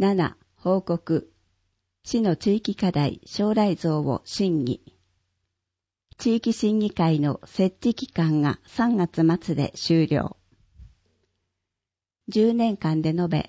7、報告。市の地域課題将来像を審議。地域審議会の設置期間が3月末で終了。10年間で延べ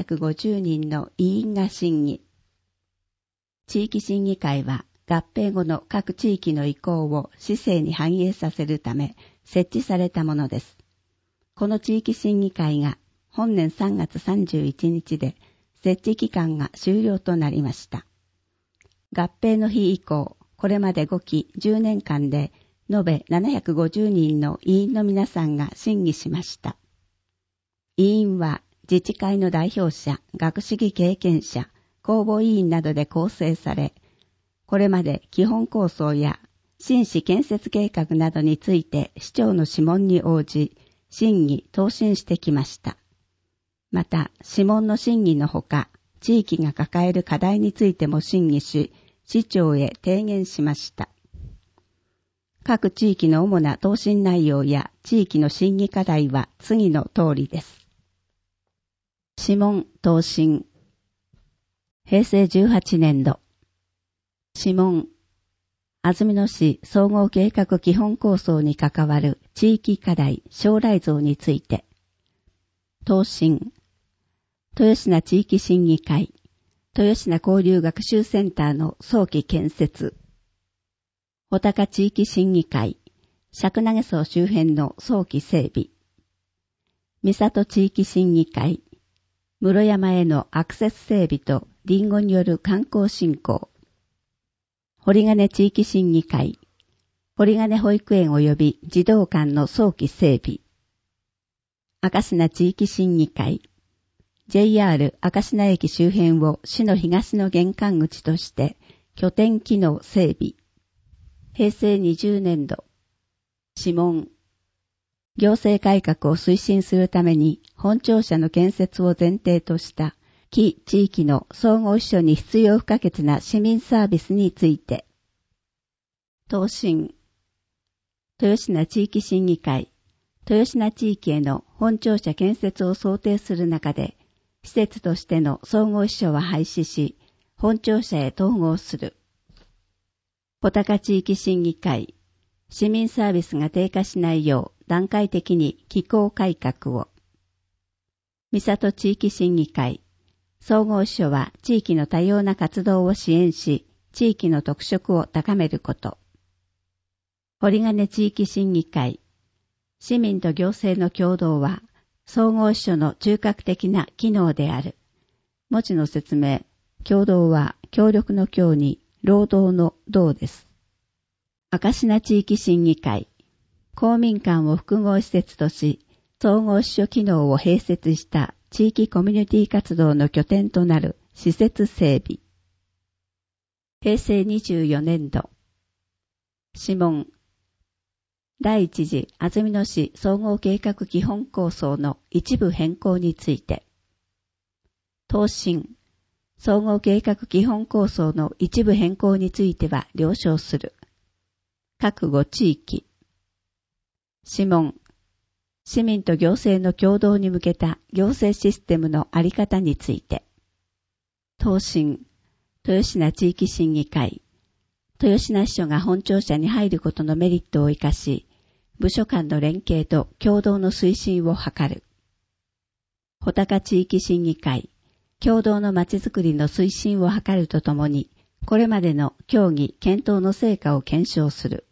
750人の委員が審議。地域審議会は合併後の各地域の意向を市政に反映させるため設置されたものです。この地域審議会が本年3月31日で設置期間が終了となりました。合併の日以降、これまで5期10年間で延べ750人の委員の皆さんが審議しました。委員は自治会の代表者、学識経験者、公募委員などで構成され、これまで基本構想や新市建設計画などについて市長の諮問に応じ、審議・答申してきました。また、諮問の審議のほか、地域が抱える課題についても審議し、市長へ提言しました。各地域の主な答申内容や地域の審議課題は次の通りです。諮問・答申。平成18年度。諮問。安曇野市総合計画基本構想に関わる地域課題将来像について。答申。豊品地域審議会、豊品交流学習センターの早期建設。穂高地域審議会、釈投荘周辺の早期整備。三郷地域審議会、室山へのアクセス整備とリンゴによる観光振興。堀金地域審議会、堀金保育園及び児童館の早期整備。明科地域審議会、JR 明科駅周辺を市の東の玄関口として拠点機能整備。平成20年度。諮問。行政改革を推進するために本庁舎の建設を前提とした地域の総合秘書に必要不可欠な市民サービスについて。答申。豊品地域審議会、豊品地域への本庁舎建設を想定する中で、施設としての総合秘書は廃止し、本庁舎へ統合する。穂高地域審議会、市民サービスが低下しないよう段階的に機構改革を。三郷地域審議会、総合秘書は地域の多様な活動を支援し、地域の特色を高めること。堀金地域審議会、市民と行政の共同は、総合秘書の中核的な機能である。文字の説明、共同は協力の協に労働の労です。明科地域審議会、公民館を複合施設とし、総合秘書機能を併設した地域コミュニティ活動の拠点となる施設整備。平成24年度。諮問。第一次安曇野市総合計画基本構想の一部変更について。答申。総合計画基本構想の一部変更については了承する。各5地域。諮問。市民と行政の共同に向けた行政システムのあり方について。答申。豊品地域審議会。豊品秘書が本庁舎に入ることのメリットを生かし、部署間の連携と共同の推進を図る。穂高地域審議会、共同のまちづくりの推進を図るとともに、これまでの協議・検討の成果を検証する。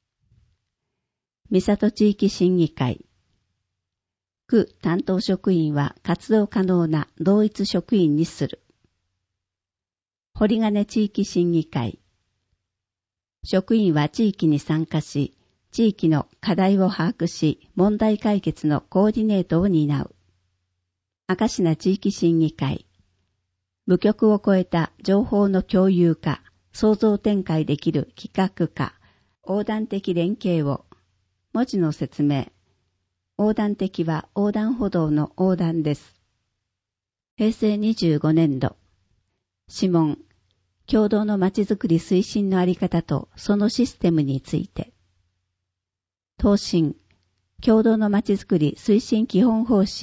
三郷地域審議会、区担当職員は活動可能な同一職員にする。堀金地域審議会、職員は地域に参加し、地域の課題を把握し、問題解決のコーディネートを担う。明科地域審議会。部局を超えた情報の共有化、創造展開できる企画化、横断的連携を。文字の説明。横断的は横断歩道の横断です。平成25年度。諮問。共同のまちづくり推進のあり方とそのシステムについて。答申。共同のまちづくり推進基本方針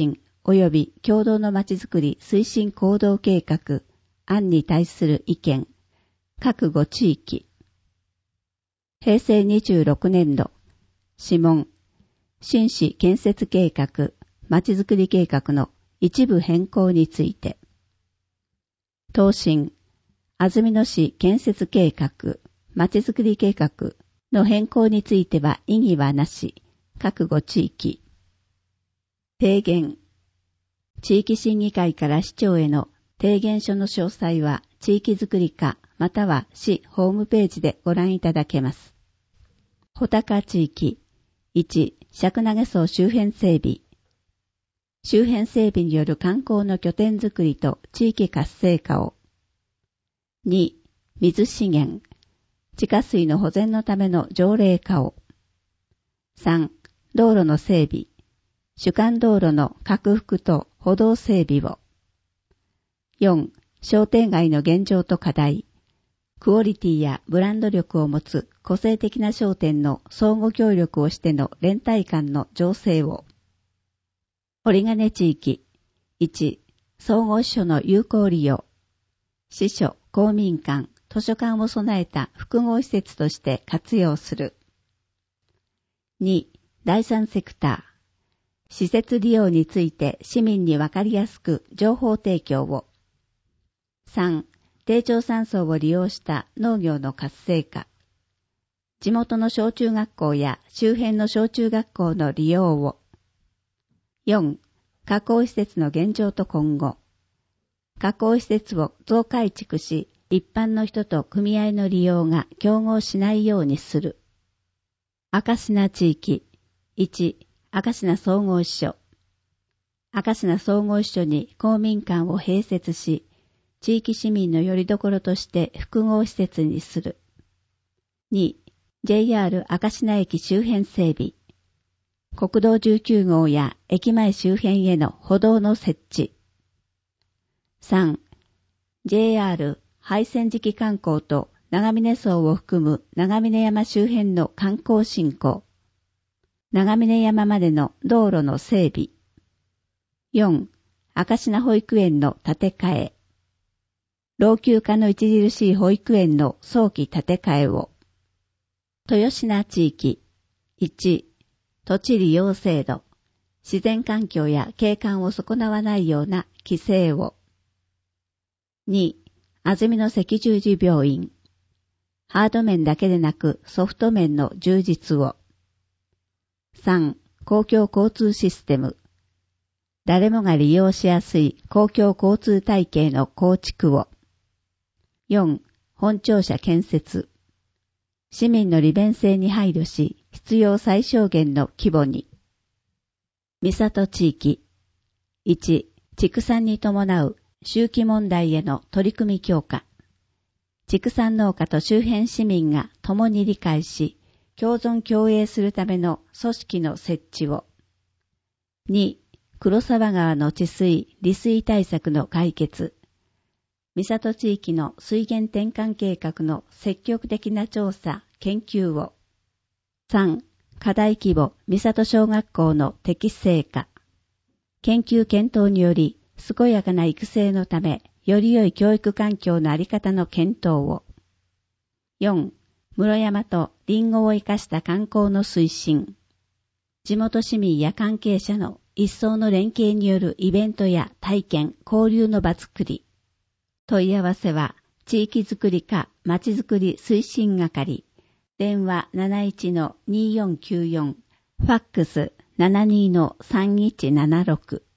及び共同のまちづくり推進行動計画案に対する意見、各5地域。平成26年度、諮問、新市建設計画、まちづくり計画の一部変更について。答申、安曇野市建設計画、まちづくり計画の変更については異議はなし、各5地域。提言、地域審議会から市長への提言書の詳細は地域づくり課または市ホームページでご覧いただけます。穂高地域、1、釈投荘周辺整備。周辺整備による観光の拠点づくりと地域活性化を。2、水資源。地下水の保全のための条例化を。3、道路の整備。主幹道路の拡幅と歩道整備を。4、商店街の現状と課題。クオリティやブランド力を持つ個性的な商店の相互協力をしての連帯感の醸成を。折金地域。1、総合支所の有効利用。支所、公民館、図書館を備えた複合施設として活用する。2、第三セクター。施設利用について市民にわかりやすく情報提供を。3、低調山荘を利用した農業の活性化。地元の小中学校や周辺の小中学校の利用を。4、加工施設の現状と今後。加工施設を増改築し、一般の人と組合の利用が競合しないようにする。明科地域。1、明科総合支所。明科総合支所に公民館を併設し、地域市民の拠り所として複合施設にする。2、JR 明科駅周辺整備。国道19号や駅前周辺への歩道の設置。3、JR 廃線時期観光と長峰荘を含む長峰山周辺の観光振興。長峰山までの道路の整備。4、明科保育園の建て替え。老朽化の著しい保育園の早期建て替えを。豊品地域。1、土地利用制度。自然環境や景観を損なわないような規制を。2、安曇野赤十字病院。ハード面だけでなくソフト面の充実を。3、公共交通システム。誰もが利用しやすい公共交通体系の構築を。4、本庁舎建設。市民の利便性に配慮し、必要最小限の規模に。三郷地域。1、畜産に伴う周期問題への取り組み強化。畜産農家と周辺市民が共に理解し、共存共栄するための組織の設置を。2、黒沢川の治水・利水対策の解決。三郷地域の水源転換計画の積極的な調査・研究を。3、課題規模三郷小学校の適正化。研究検討により、健やかな育成のため、より良い教育環境のあり方の検討を。4、室山とリンゴを生かした観光の推進。地元市民や関係者の一層の連携によるイベントや体験、交流の場づくり。問い合わせは、地域づくり課まちづくり推進係。電話 71-2494、ファックス 72-3176。